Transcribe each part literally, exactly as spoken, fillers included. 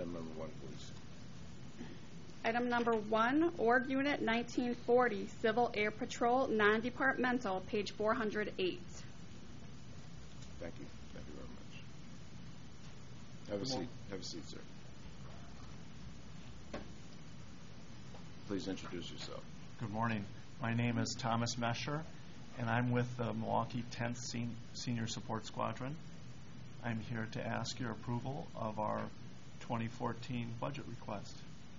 item number one, please. Item number one, Org Unit nineteen forty, Civil Air Patrol, non-departmental, page four hundred eight. Thank you. Thank you very much. Have a seat. Have a seat, sir. Please introduce yourself. Good morning. My name is Thomas Mesher, and I'm with the Milwaukee tenth Sen- Senior Support Squadron. I'm here to ask your approval of our twenty fourteen budget request.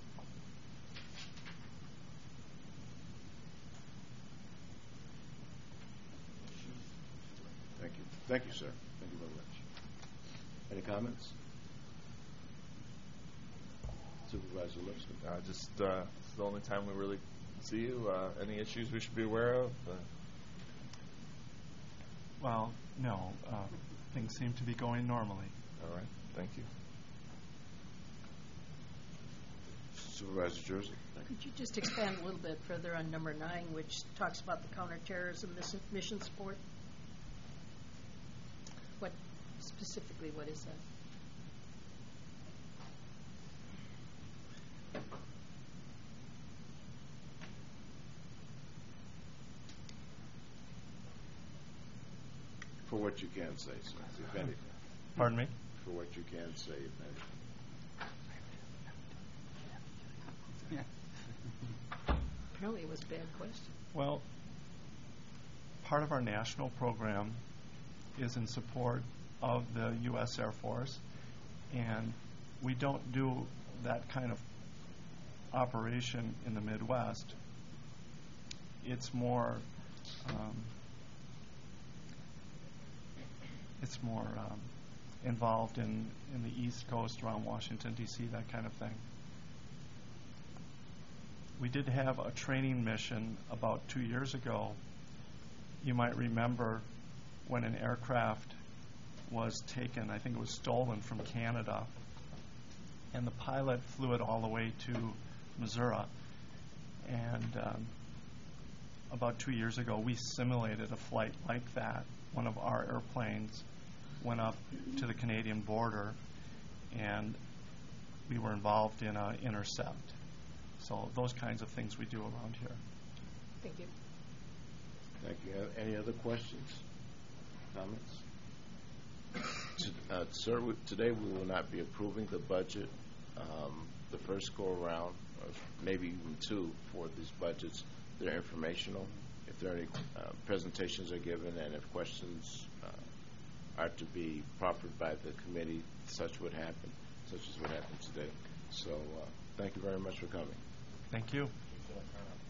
Thank you. Thank you, sir. Thank you very much. Any comments? Supervisor Lipscomb. Uh, just uh, it's the only time we really see you. Uh, any issues we should be aware of? Uh, Well, no. Uh, things seem to be going normally. all right. Thank you. Supervisor Jersey. Thank you. Could you just expand a little bit further on number nine, which talks about the counterterrorism miss- mission support? What specifically, what is that? For what you can say, sir, if anything. Pardon me? For what you can say, if anything. Apparently it was a bad question. Well, part of our national program is in support of the U S Air Force, and we don't do that kind of operation in the Midwest. It's more um, it's more um, involved in, in the East Coast around Washington, D C, that kind of thing. We did have a training mission about two years ago. You might remember when an aircraft was taken, I think it was stolen from Canada, and the pilot flew it all the way to Missouri. And um, about two years ago, we simulated a flight like that. One of our airplanes went up to the Canadian border, and we were involved in an intercept. So those kinds of things we do around here. Thank you. Thank you. Uh, Any other questions, comments? To- uh, Sir, we- today we will not be approving the budget. Um, The first go-around, or maybe even two for these budgets, they're informational. If there are any uh, presentations are given and if questions uh, are to be proffered by the committee, such would happen, such as what happened today. So uh, thank you very much for coming. Thank you.